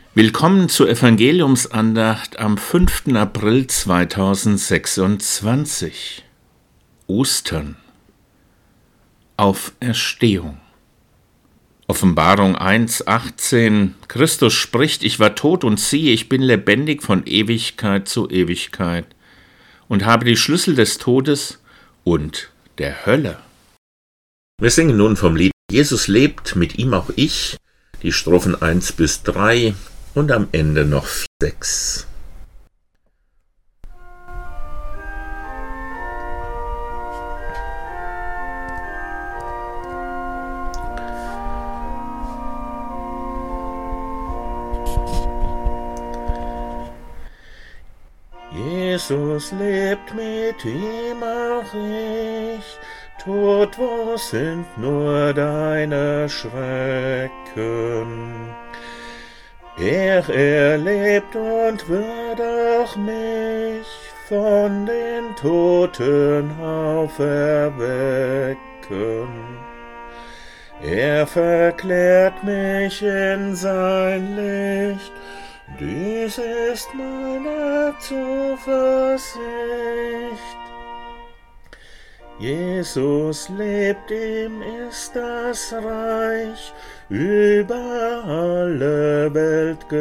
Willkommen zur Evangeliumsandacht am 5. April 2026. Ostern. Auferstehung. Offenbarung 1,18. Christus spricht: Ich war tot und siehe, ich bin lebendig von Ewigkeit zu Ewigkeit und habe die Schlüssel des Todes und der Hölle. Wir singen nun vom Lied Jesus lebt, mit ihm auch ich, die Strophen 1 bis 3 und am Ende noch 6. Jesus lebt, mit ihm auch ich. Tod, wo sind nur deine Schrecken? Er lebt und wird auch mich von den Toten auferwecken. Er verklärt mich in sein Licht, dies ist meine Zuversicht. Jesus lebt, ihm ist das Reich über alle Welt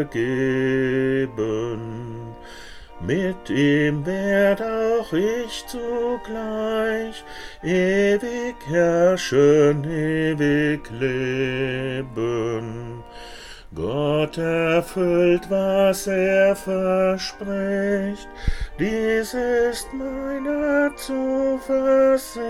gegeben. Mit ihm werd auch ich zugleich ewig herrschen, ewig leben. Gott erfüllt, was er verspricht, dies ist meine Zuversicht.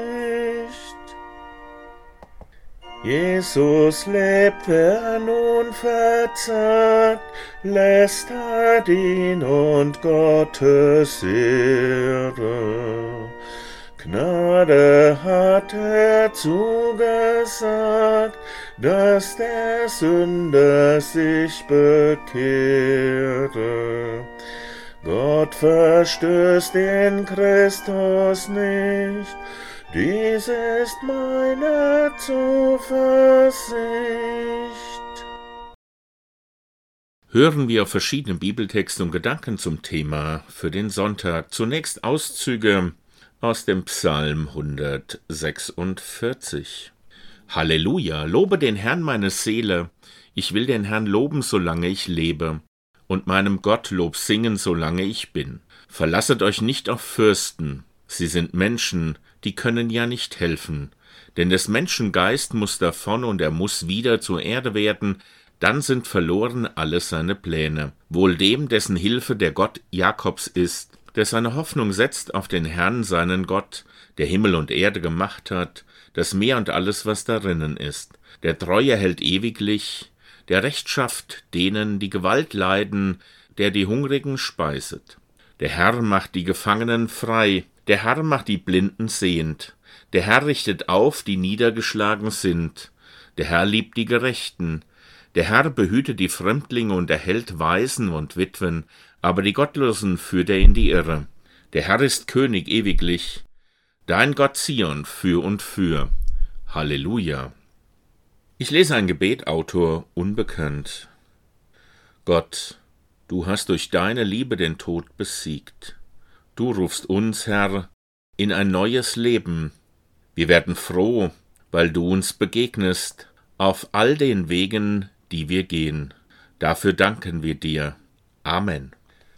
Jesus lebt, wer nun verzagt, lästert ihn und Gottes Ehre. Gnade hat er zugesagt, dass der Sünder sich bekehre. Gott verstößt in Christus nicht, dies ist meine Zuversicht. Hören wir auf verschiedene Bibeltexte und Gedanken zum Thema für den Sonntag. Zunächst Auszüge aus dem Psalm 146. Halleluja, lobe den Herrn meine Seele, ich will den Herrn loben, solange ich lebe, und meinem Gott Lob singen, solange ich bin. Verlasset euch nicht auf Fürsten, sie sind Menschen, die können ja nicht helfen. Denn des Menschen Geist muss davon und er muss wieder zur Erde werden, dann sind verloren alle seine Pläne. Wohl dem, dessen Hilfe der Gott Jakobs ist, der seine Hoffnung setzt auf den Herrn, seinen Gott, der Himmel und Erde gemacht hat, das Meer und alles, was darinnen ist. Der Treue hält ewiglich, der Recht schafft denen, die Gewalt leiden, der die Hungrigen speiset. Der Herr macht die Gefangenen frei, der Herr macht die Blinden sehend. Der Herr richtet auf, die niedergeschlagen sind. Der Herr liebt die Gerechten. Der Herr behütet die Fremdlinge und erhält Waisen und Witwen, aber die Gottlosen führt er in die Irre. Der Herr ist König ewiglich, dein Gott Zion für und für. Halleluja. Ich lese ein Gebet, Autor unbekannt. Gott, du hast durch deine Liebe den Tod besiegt. Du rufst uns, Herr, in ein neues Leben. Wir werden froh, weil du uns begegnest, auf all den Wegen, die wir gehen. Dafür danken wir dir. Amen.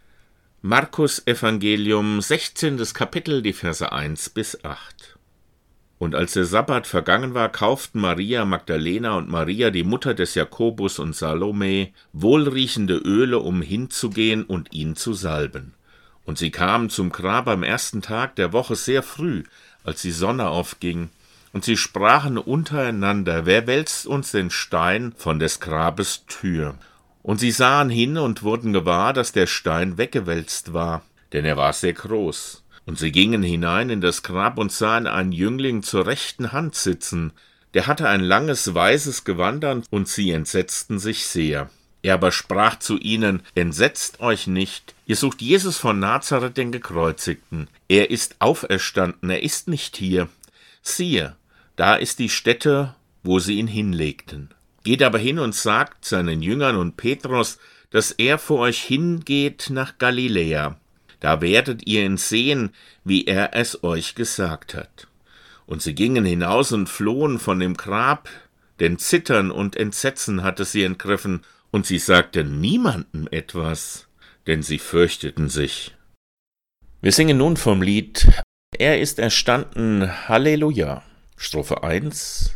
Markus Evangelium, 16. Kapitel, die Verse 1 bis 8. Und als der Sabbat vergangen war, kauften Maria Magdalena und Maria, die Mutter des Jakobus und Salome, wohlriechende Öle, um hinzugehen und ihn zu salben. Und sie kamen zum Grab am ersten Tag der Woche sehr früh, als die Sonne aufging. Und sie sprachen untereinander: Wer wälzt uns den Stein von des Grabes Tür? Und sie sahen hin und wurden gewahr, dass der Stein weggewälzt war, denn er war sehr groß. Und sie gingen hinein in das Grab und sahen einen Jüngling zur rechten Hand sitzen. Der hatte ein langes weißes Gewand an, und sie entsetzten sich sehr. Er aber sprach zu ihnen: Entsetzt euch nicht, ihr sucht Jesus von Nazareth, den Gekreuzigten. Er ist auferstanden, er ist nicht hier. Siehe, da ist die Stätte, wo sie ihn hinlegten. Geht aber hin und sagt seinen Jüngern und Petrus, dass er vor euch hingeht nach Galiläa. Da werdet ihr ihn sehen, wie er es euch gesagt hat. Und sie gingen hinaus und flohen von dem Grab, denn Zittern und Entsetzen hatte sie ergriffen, und sie sagten niemandem etwas, denn sie fürchteten sich. Wir singen nun vom Lied Er ist erstanden, Halleluja. Strophe 1.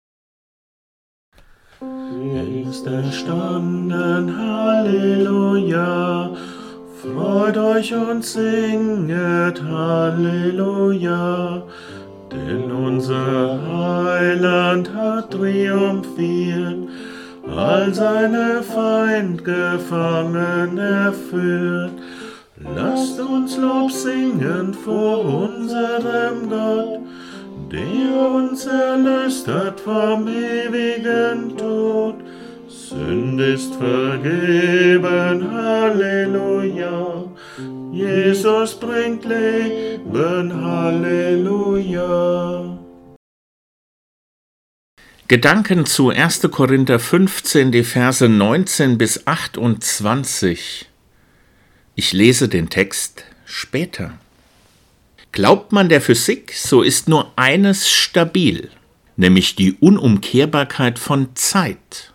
Er ist erstanden, Halleluja. Freut euch und singet, Halleluja. Denn unser Heiland hat triumphiert, all seine Feindgefangene führt. Lasst uns Lob singen vor unserem Gott, der uns erlöst hat vom ewigen Tod. Sünde ist vergeben, Halleluja. Jesus bringt Leben, Halleluja. Gedanken zu 1. Korinther 15, die Verse 19 bis 28. Ich lese den Text später. Glaubt man der Physik, so ist nur eines stabil, nämlich die Unumkehrbarkeit von Zeit.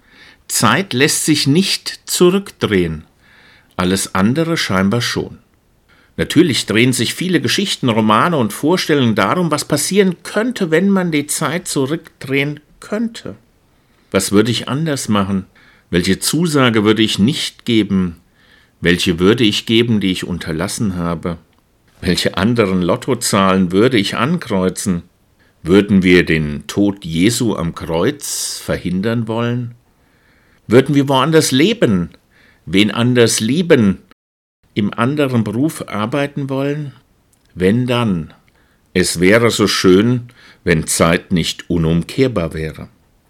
Zeit lässt sich nicht zurückdrehen, alles andere scheinbar schon. Natürlich drehen sich viele Geschichten, Romane und Vorstellungen darum, was passieren könnte, wenn man die Zeit zurückdrehen könnte. Was würde ich anders machen? Welche Zusage würde ich nicht geben? Welche würde ich geben, die ich unterlassen habe? Welche anderen Lottozahlen würde ich ankreuzen? Würden wir den Tod Jesu am Kreuz verhindern wollen? Würden wir woanders leben, wen anders lieben, im anderen Beruf arbeiten wollen? Wenn dann, es wäre so schön, wenn Zeit nicht unumkehrbar wäre.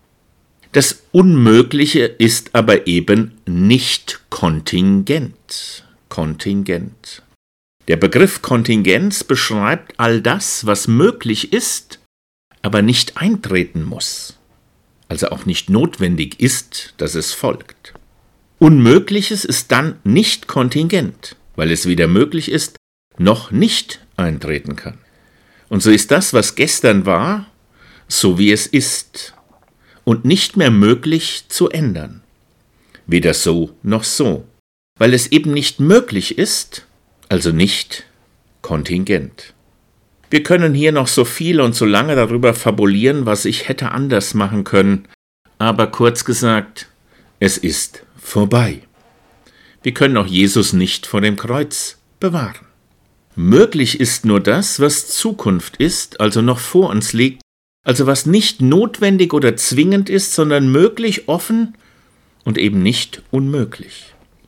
Das Unmögliche ist aber eben nicht kontingent. Kontingent. Der Begriff Kontingenz beschreibt all das, was möglich ist, aber nicht eintreten muss. Also auch nicht notwendig ist, dass es folgt. Unmögliches ist dann nicht kontingent, weil es weder möglich ist, noch nicht eintreten kann. Und so ist das, was gestern war, so wie es ist und nicht mehr möglich zu ändern. Weder so noch so, weil es eben nicht möglich ist, also nicht kontingent. Wir können hier noch so viel und so lange darüber fabulieren, was ich hätte anders machen können, aber kurz gesagt, es ist vorbei. Wir können auch Jesus nicht vor dem Kreuz bewahren. Möglich ist nur das, was Zukunft ist, also noch vor uns liegt, also was nicht notwendig oder zwingend ist, sondern möglich, offen und eben nicht unmöglich.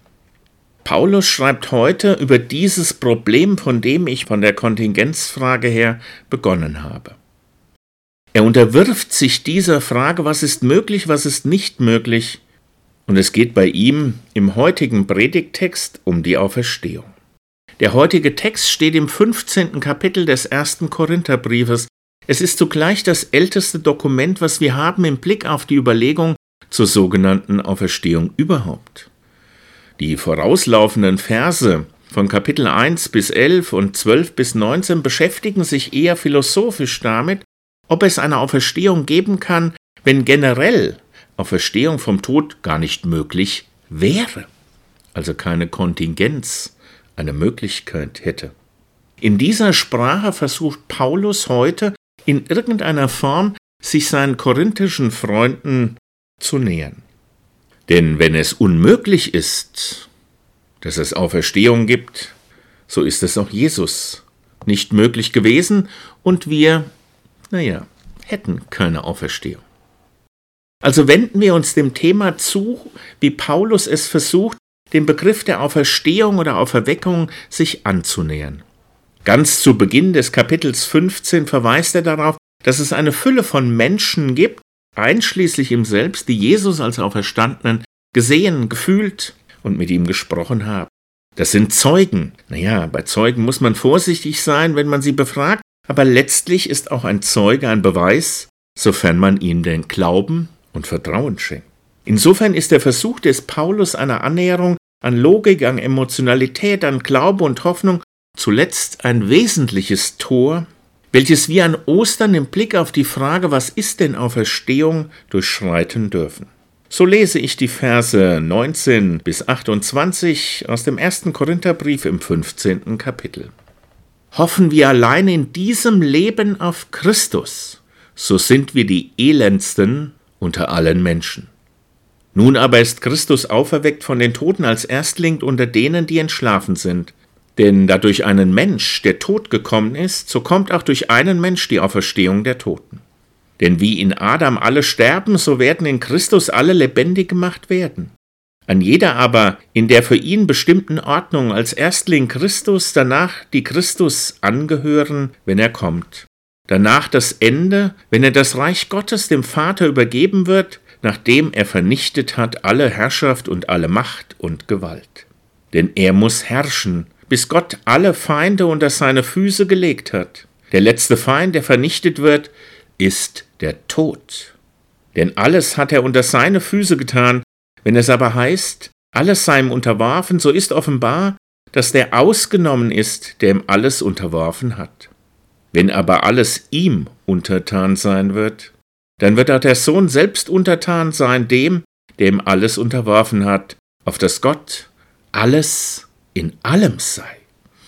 Paulus schreibt heute über dieses Problem, von dem ich von der Kontingenzfrage her begonnen habe. Er unterwirft sich dieser Frage, was ist möglich, was ist nicht möglich, und es geht bei ihm im heutigen Predigttext um die Auferstehung. Der heutige Text steht im 15. Kapitel des 1. Korintherbriefes. Es ist zugleich das älteste Dokument, was wir haben im Blick auf die Überlegung zur sogenannten Auferstehung überhaupt. Die vorauslaufenden Verse von Kapitel 1 bis 11 und 12 bis 19 beschäftigen sich eher philosophisch damit, ob es eine Auferstehung geben kann, wenn generell Auferstehung vom Tod gar nicht möglich wäre, also keine Kontingenz, eine Möglichkeit hätte. In dieser Sprache versucht Paulus heute in irgendeiner Form, sich seinen korinthischen Freunden zu nähern. Denn wenn es unmöglich ist, dass es Auferstehung gibt, so ist es auch Jesus nicht möglich gewesen und wir, hätten keine Auferstehung. Also wenden wir uns dem Thema zu, wie Paulus es versucht, dem Begriff der Auferstehung oder Auferweckung sich anzunähern. Ganz zu Beginn des Kapitels 15 verweist er darauf, dass es eine Fülle von Menschen gibt, einschließlich ihm selbst, die Jesus als Auferstandenen gesehen, gefühlt und mit ihm gesprochen haben. Das sind Zeugen. Bei Zeugen muss man vorsichtig sein, wenn man sie befragt, aber letztlich ist auch ein Zeuge ein Beweis, sofern man ihm denn glauben und Vertrauen schenkt. Insofern ist der Versuch des Paulus einer Annäherung an Logik, an Emotionalität, an Glaube und Hoffnung zuletzt ein wesentliches Tor, welches wir an Ostern im Blick auf die Frage, was ist denn Auferstehung, durchschreiten dürfen. So lese ich die Verse 19 bis 28 aus dem 1. Korintherbrief im 15. Kapitel. Hoffen wir allein in diesem Leben auf Christus, so sind wir die elendsten unter allen Menschen. Nun aber ist Christus auferweckt von den Toten als Erstling unter denen, die entschlafen sind. Denn da durch einen Mensch der Tod gekommen ist, so kommt auch durch einen Mensch die Auferstehung der Toten. Denn wie in Adam alle sterben, so werden in Christus alle lebendig gemacht werden. An jeder aber in der für ihn bestimmten Ordnung als Erstling Christus, danach die Christus angehören, wenn er kommt. Danach das Ende, wenn er das Reich Gottes dem Vater übergeben wird, nachdem er vernichtet hat alle Herrschaft und alle Macht und Gewalt. Denn er muss herrschen, bis Gott alle Feinde unter seine Füße gelegt hat. Der letzte Feind, der vernichtet wird, ist der Tod. Denn alles hat er unter seine Füße getan. Wenn es aber heißt, alles sei ihm unterworfen, so ist offenbar, dass der ausgenommen ist, der ihm alles unterworfen hat. Wenn aber alles ihm untertan sein wird, dann wird auch der Sohn selbst untertan sein dem, der ihm alles unterworfen hat, auf dass Gott alles in allem sei.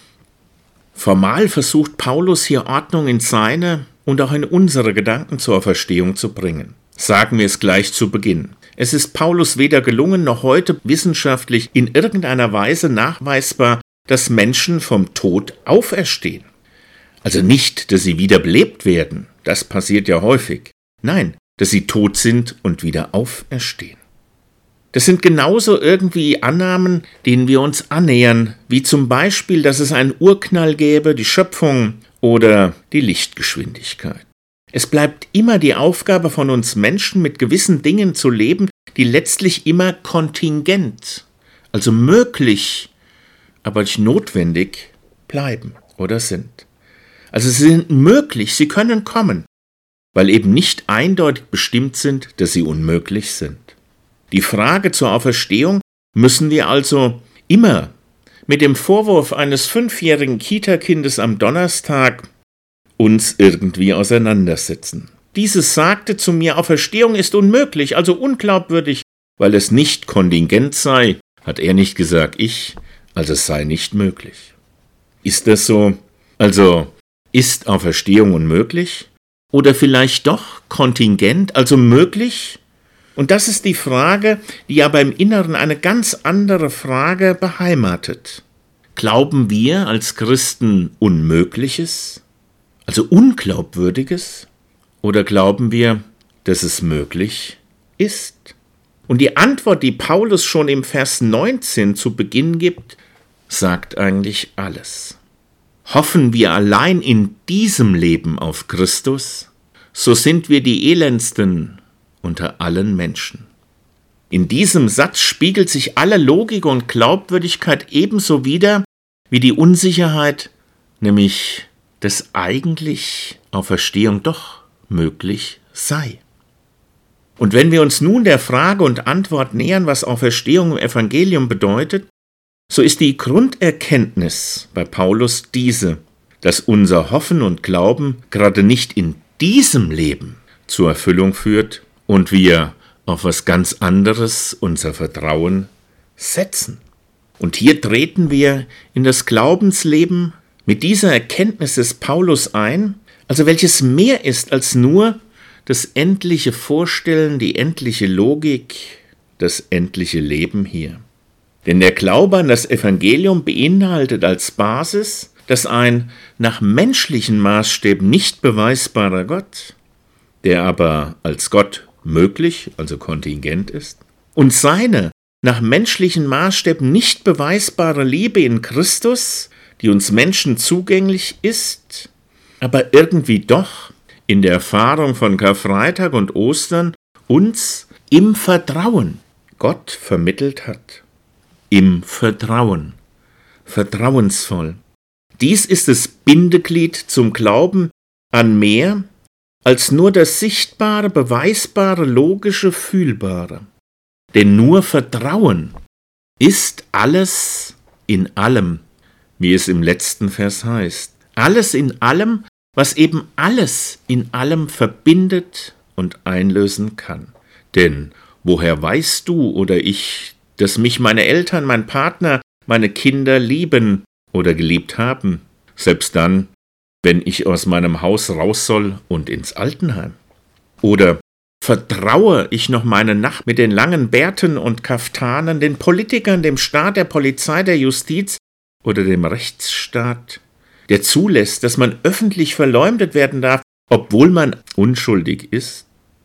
Formal versucht Paulus hier Ordnung in seine und auch in unsere Gedanken zur Auferstehung zu bringen. Sagen wir es gleich zu Beginn. Es ist Paulus weder gelungen noch heute wissenschaftlich in irgendeiner Weise nachweisbar, dass Menschen vom Tod auferstehen. Also nicht, dass sie wiederbelebt werden, das passiert ja häufig. Nein, dass sie tot sind und wieder auferstehen. Das sind genauso irgendwie Annahmen, denen wir uns annähern, wie zum Beispiel, dass es einen Urknall gäbe, die Schöpfung oder die Lichtgeschwindigkeit. Es bleibt immer die Aufgabe von uns Menschen, mit gewissen Dingen zu leben, die letztlich immer kontingent, also möglich, aber nicht notwendig bleiben oder sind. Also sie sind möglich, sie können kommen, weil eben nicht eindeutig bestimmt sind, dass sie unmöglich sind. Die Frage zur Auferstehung müssen wir also immer mit dem Vorwurf eines 5-jährigen Kita-Kindes am Donnerstag uns irgendwie auseinandersetzen. Dieses sagte zu mir, Auferstehung ist unmöglich, also unglaubwürdig, weil es nicht kontingent sei, hat er nicht gesagt, ich, also es sei nicht möglich. Ist das so? Also ist Auferstehung unmöglich? Oder vielleicht doch kontingent, also möglich? Und das ist die Frage, die aber im Inneren eine ganz andere Frage beheimatet. Glauben wir als Christen Unmögliches, also Unglaubwürdiges, oder glauben wir, dass es möglich ist? Und die Antwort, die Paulus schon im Vers 19 zu Beginn gibt, sagt eigentlich alles. Hoffen wir allein in diesem Leben auf Christus, so sind wir die elendsten unter allen Menschen. In diesem Satz spiegelt sich alle Logik und Glaubwürdigkeit ebenso wider wie die Unsicherheit, nämlich dass eigentlich Auferstehung doch möglich sei. Und wenn wir uns nun der Frage und Antwort nähern, was Auferstehung im Evangelium bedeutet, so ist die Grunderkenntnis bei Paulus diese, dass unser Hoffen und Glauben gerade nicht in diesem Leben zur Erfüllung führt und wir auf was ganz anderes unser Vertrauen setzen. Und hier treten wir in das Glaubensleben mit dieser Erkenntnis des Paulus ein, also welches mehr ist als nur das endliche Vorstellen, die endliche Logik, das endliche Leben hier. Denn der Glaube an das Evangelium beinhaltet als Basis, dass ein nach menschlichen Maßstäben nicht beweisbarer Gott, der aber als Gott möglich, also kontingent ist, und seine nach menschlichen Maßstäben nicht beweisbare Liebe in Christus, die uns Menschen zugänglich ist, aber irgendwie doch in der Erfahrung von Karfreitag und Ostern uns im Vertrauen Gott vermittelt hat. Im Vertrauen, vertrauensvoll. Dies ist das Bindeglied zum Glauben an mehr als nur das Sichtbare, Beweisbare, Logische, Fühlbare. Denn nur Vertrauen ist alles in allem, wie es im letzten Vers heißt. Alles in allem, was eben alles in allem verbindet und einlösen kann. Denn woher weißt du oder ich, dass mich meine Eltern, mein Partner, meine Kinder lieben oder geliebt haben? Selbst dann, wenn ich aus meinem Haus raus soll und ins Altenheim. Oder vertraue ich noch meinen Nachbarn mit den langen Bärten und Kaftanen, den Politikern, dem Staat, der Polizei, der Justiz oder dem Rechtsstaat, der zulässt, dass man öffentlich verleumdet werden darf, obwohl man unschuldig ist?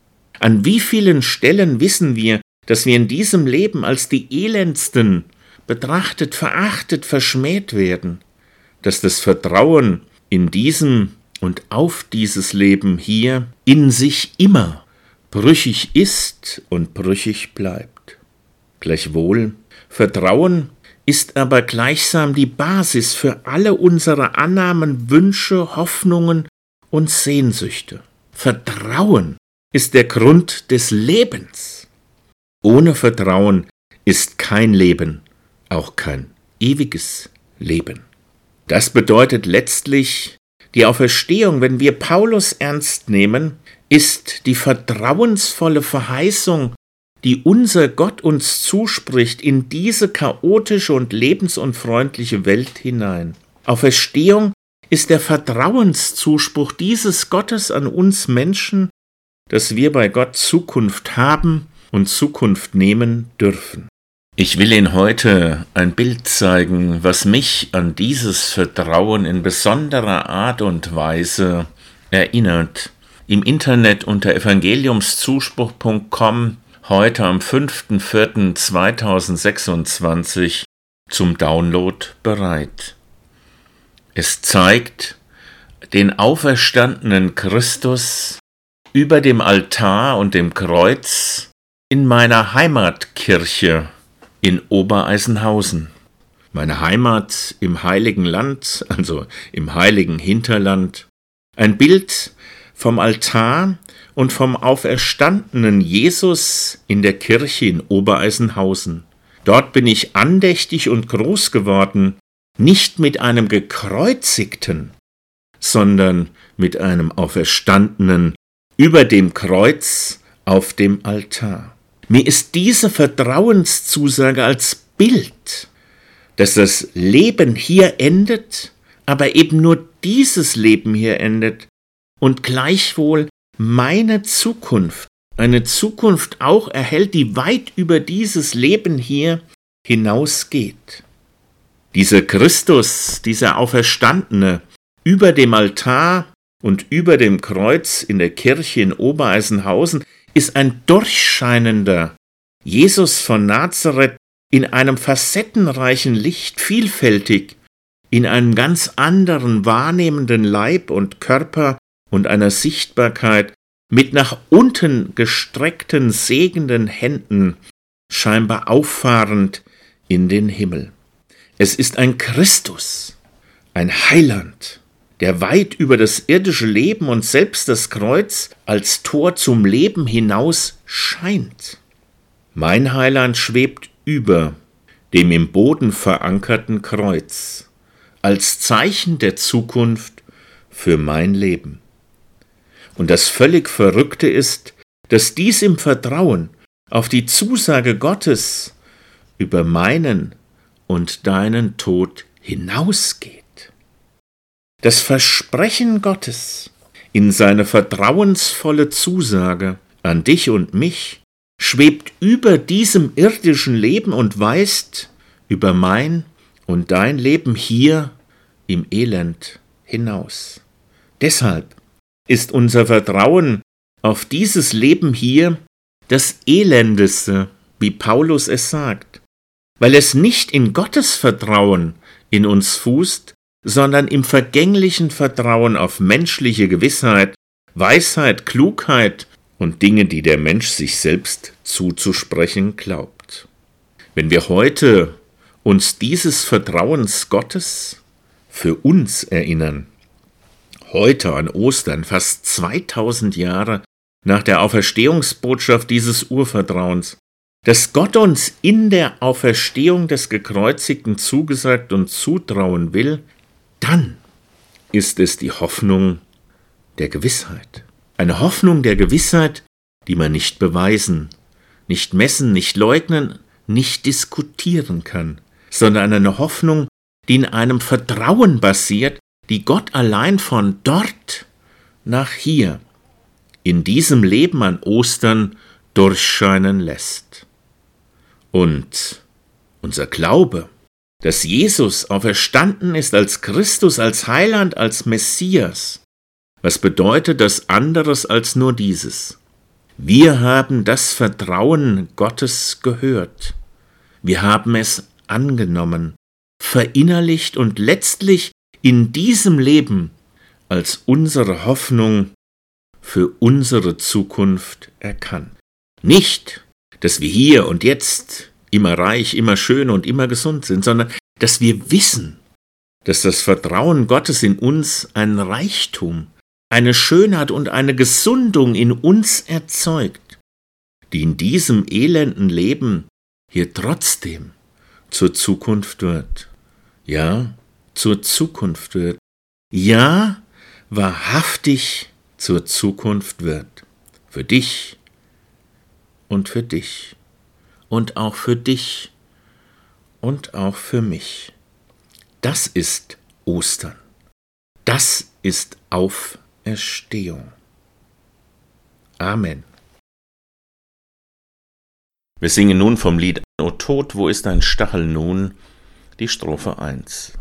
An wie vielen Stellen wissen wir, dass wir in diesem Leben als die Elendsten betrachtet, verachtet, verschmäht werden, dass das Vertrauen in diesem und auf dieses Leben hier in sich immer brüchig ist und brüchig bleibt. Gleichwohl, Vertrauen ist aber gleichsam die Basis für alle unsere Annahmen, Wünsche, Hoffnungen und Sehnsüchte. Vertrauen ist der Grund des Lebens. Ohne Vertrauen ist kein Leben, auch kein ewiges Leben. Das bedeutet letztlich, die Auferstehung, wenn wir Paulus ernst nehmen, ist die vertrauensvolle Verheißung, die unser Gott uns zuspricht in diese chaotische und lebensunfreundliche Welt hinein. Auferstehung ist der Vertrauenszuspruch dieses Gottes an uns Menschen, dass wir bei Gott Zukunft haben und Zukunft nehmen dürfen. Ich will Ihnen heute ein Bild zeigen, was mich an dieses Vertrauen in besonderer Art und Weise erinnert. Im Internet unter evangeliumszuspruch.com heute am 5.4.2026 zum Download bereit. Es zeigt den auferstandenen Christus über dem Altar und dem Kreuz in meiner Heimatkirche in Obereisenhausen. Meine Heimat im Heiligen Land, also im heiligen Hinterland. Ein Bild vom Altar und vom auferstandenen Jesus in der Kirche in Obereisenhausen. Dort bin ich andächtig und groß geworden, nicht mit einem Gekreuzigten, sondern mit einem Auferstandenen über dem Kreuz auf dem Altar. Mir ist diese Vertrauenszusage als Bild, dass das Leben hier endet, aber eben nur dieses Leben hier endet und gleichwohl meine Zukunft, eine Zukunft auch erhält, die weit über dieses Leben hier hinausgeht. Dieser Christus, dieser Auferstandene, über dem Altar und über dem Kreuz in der Kirche in Obereisenhausen, ist ein durchscheinender Jesus von Nazareth in einem facettenreichen Licht, vielfältig, in einem ganz anderen wahrnehmenden Leib und Körper und einer Sichtbarkeit, mit nach unten gestreckten, segenden Händen, scheinbar auffahrend in den Himmel. Es ist ein Christus, ein Heiland, der weit über das irdische Leben und selbst das Kreuz als Tor zum Leben hinaus scheint. Mein Heiland schwebt über dem im Boden verankerten Kreuz, als Zeichen der Zukunft für mein Leben. Und das völlig Verrückte ist, dass dies im Vertrauen auf die Zusage Gottes über meinen und deinen Tod hinausgeht. Das Versprechen Gottes in seine vertrauensvolle Zusage an dich und mich schwebt über diesem irdischen Leben und weist über mein und dein Leben hier im Elend hinaus. Deshalb ist unser Vertrauen auf dieses Leben hier das Elendeste, wie Paulus es sagt, weil es nicht in Gottes Vertrauen in uns fußt, sondern im vergänglichen Vertrauen auf menschliche Gewissheit, Weisheit, Klugheit und Dinge, die der Mensch sich selbst zuzusprechen glaubt. Wenn wir heute uns dieses Vertrauens Gottes für uns erinnern, heute an Ostern, fast 2000 Jahre nach der Auferstehungsbotschaft dieses Urvertrauens, dass Gott uns in der Auferstehung des Gekreuzigten zugesagt und zutrauen will, dann ist es die Hoffnung der Gewissheit. Eine Hoffnung der Gewissheit, die man nicht beweisen, nicht messen, nicht leugnen, nicht diskutieren kann, sondern eine Hoffnung, die in einem Vertrauen basiert, die Gott allein von dort nach hier, in diesem Leben an Ostern, durchscheinen lässt. Und unser Glaube, dass Jesus auferstanden ist als Christus, als Heiland, als Messias, was bedeutet das anderes als nur dieses? Wir haben das Vertrauen Gottes gehört. Wir haben es angenommen, verinnerlicht und letztlich in diesem Leben als unsere Hoffnung für unsere Zukunft erkannt. Nicht, dass wir hier und jetzt immer reich, immer schön und immer gesund sind, sondern dass wir wissen, dass das Vertrauen Gottes in uns ein Reichtum, eine Schönheit und eine Gesundung in uns erzeugt, die in diesem elenden Leben hier trotzdem zur Zukunft wird. Ja, zur Zukunft wird. Ja, wahrhaftig zur Zukunft wird. Für dich und für dich und auch für dich und auch für mich. Das ist Ostern. Das ist Auferstehung. Amen. Wir singen nun vom Lied O Tod, wo ist dein Stachel nun? Die Strophe 1.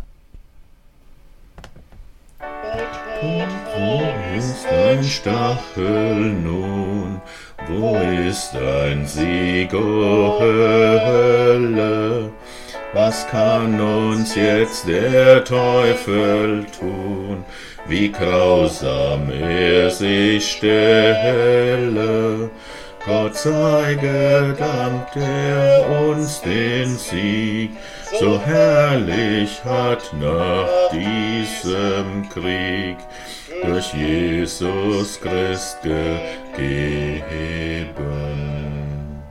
Wo ist dein Stachel nun? Wo ist dein Sieg, o Hölle? Was kann uns jetzt der Teufel tun? Wie grausam er sich stelle. Gott sei gedankt, der uns den Sieg so herrlich hat nach diesem Krieg durch Jesus Christ gegeben.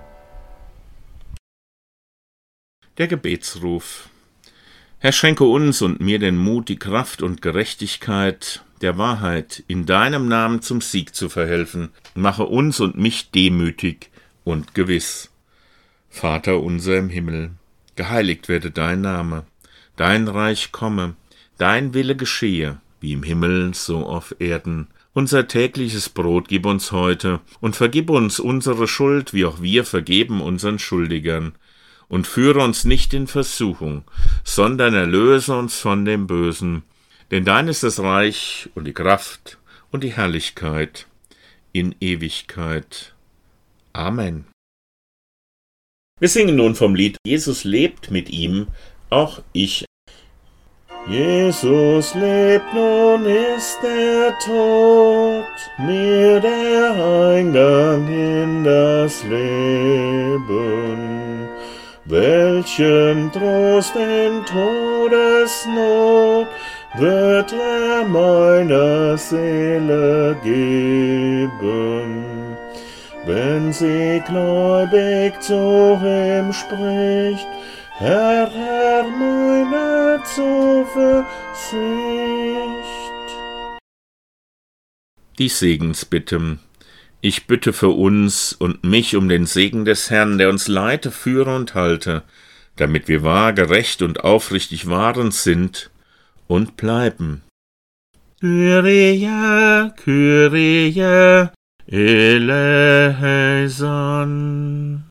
Der Gebetsruf. Herr, schenke uns und mir den Mut, die Kraft und Gerechtigkeit der Wahrheit in deinem Namen zum Sieg zu verhelfen. Mache uns und mich demütig und gewiss. Vater unser im Himmel, geheiligt werde dein Name, dein Reich komme, dein Wille geschehe, wie im Himmel so auf Erden. Unser tägliches Brot gib uns heute und vergib uns unsere Schuld, wie auch wir vergeben unseren Schuldigern. Und führe uns nicht in Versuchung, sondern erlöse uns von dem Bösen. Denn dein ist das Reich und die Kraft und die Herrlichkeit in Ewigkeit. Amen. Wir singen nun vom Lied Jesus lebt, mit ihm auch ich. Jesus lebt, nun ist der Tod mir der Eingang in das Leben. Welchen Trost in Todesnot wird er meiner Seele geben, wenn sie gläubig zu ihm spricht, Herr, Herr, meine Zuversicht. Die Segensbitte. Ich bitte für uns und mich um den Segen des Herrn, der uns leite, führe und halte, damit wir wahr, gerecht und aufrichtig wahrend sind und bleiben. Kyrie, Kyrie, eleison.